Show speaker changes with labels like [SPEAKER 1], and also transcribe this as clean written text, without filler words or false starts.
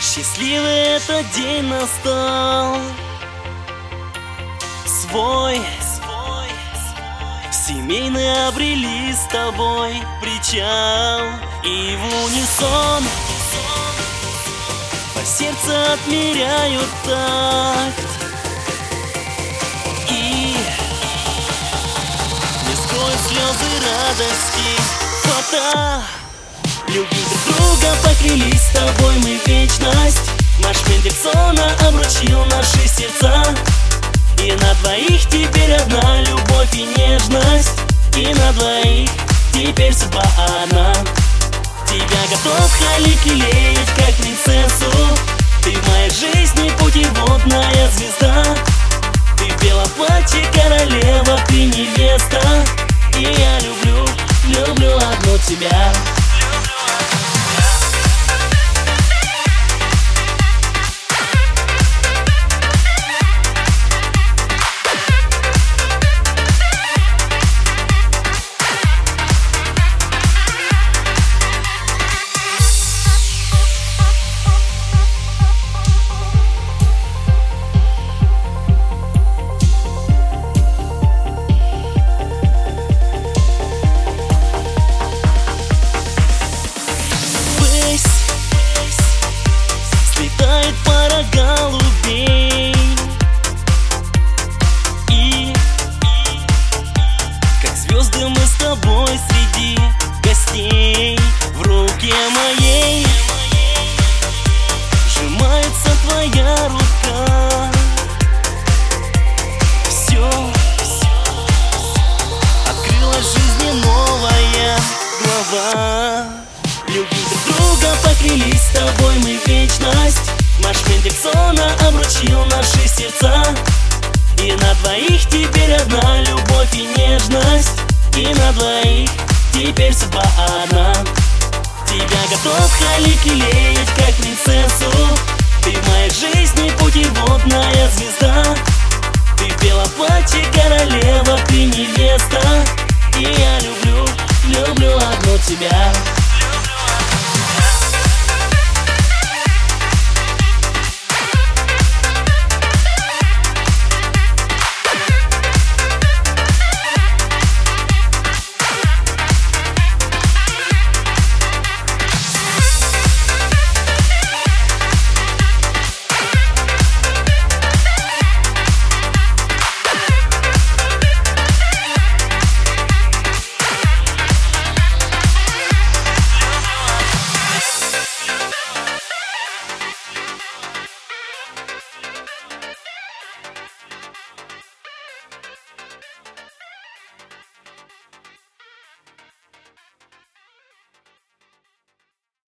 [SPEAKER 1] Счастливый этот день настал, свой семейный обрели с тобой причал. И в унисон по сердцу отмеряют такт. И не скроют слезы радости фото. Любить друг друга поклялись с тобой мы вечность. Марш Мендельсона обручил наши сердца. И на двоих теперь одна любовь и нежность. И на двоих теперь судьба одна. Тебя готов халики леять, как принцессу. Ты в моей жизни путеводная звезда. Ты в белом платье королева, ты невеста. И я люблю одну тебя. Слетает пара голубей, и как звезды мы с тобой среди гостей. В руке моей сжимается твоя рука. Все, открылась жизни новая глава. Любить друг друга поклялись с тобой мы вечность. Марш Мендельсона обручил наши сердца. И на двоих теперь одна любовь и нежность. И на двоих теперь судьба одна. Тебя готов халики леять, как принцессу. Ты в моей жизни путеводная звезда. Ты в белом платье королева, ты невеста. И я люблю одну тебя.